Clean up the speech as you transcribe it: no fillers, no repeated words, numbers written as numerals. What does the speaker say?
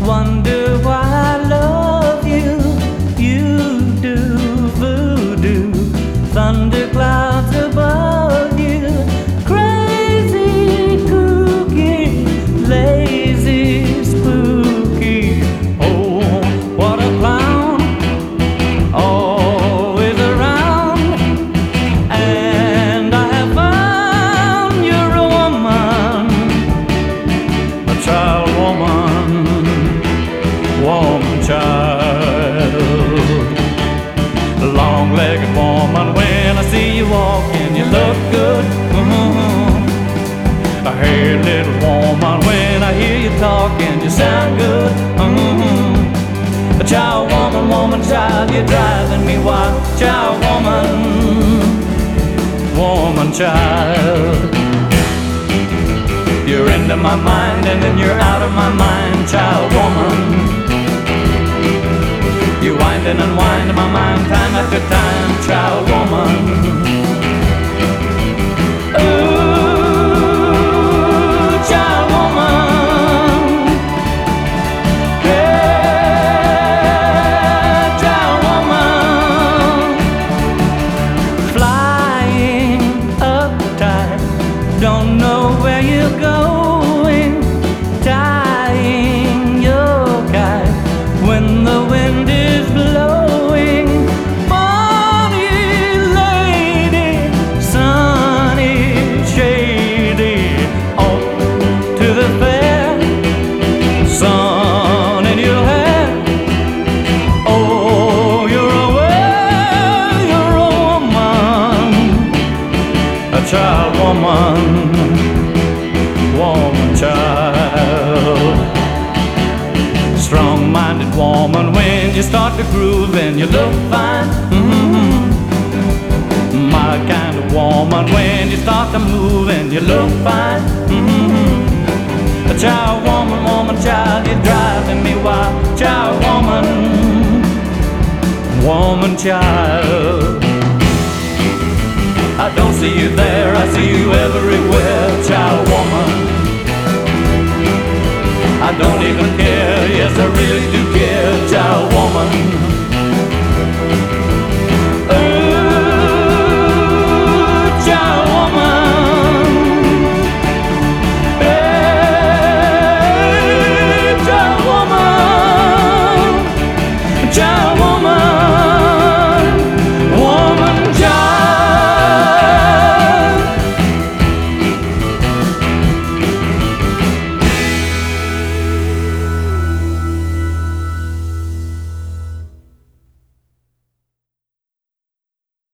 Wonder why I love you. You do voodoo, thunderclouds above you, crazy, kooky, lazy, spooky. Oh, what a clown, always around. And I have found you're a woman, a child woman, woman child. Long-legged woman, when I see you walking, you look good. A hairy little woman, when I hear you talking, you sound good. A child woman, woman child, you're driving me wild. Child woman, woman child. You're into my mind and then you're out of my mind. Child woman, you wind and unwind my mind time after time. Child woman, ooh, child woman, yeah, child woman. Flying uptight, don't know where you're going, tying your kite when the wind is blowing. Bonny lady, sunny, shady, off to the fair, sun in your hair. Oh, you're a woman, a child woman, woman child. Strong-minded woman, when you start to groove and you look fine. My kind of woman, when you start to move and you look fine. A child woman, woman child, you're driving me wild. Child woman, woman child. I don't see you there, I see you everywhere. Child woman, I don't even care, yes I really do care. Child woman,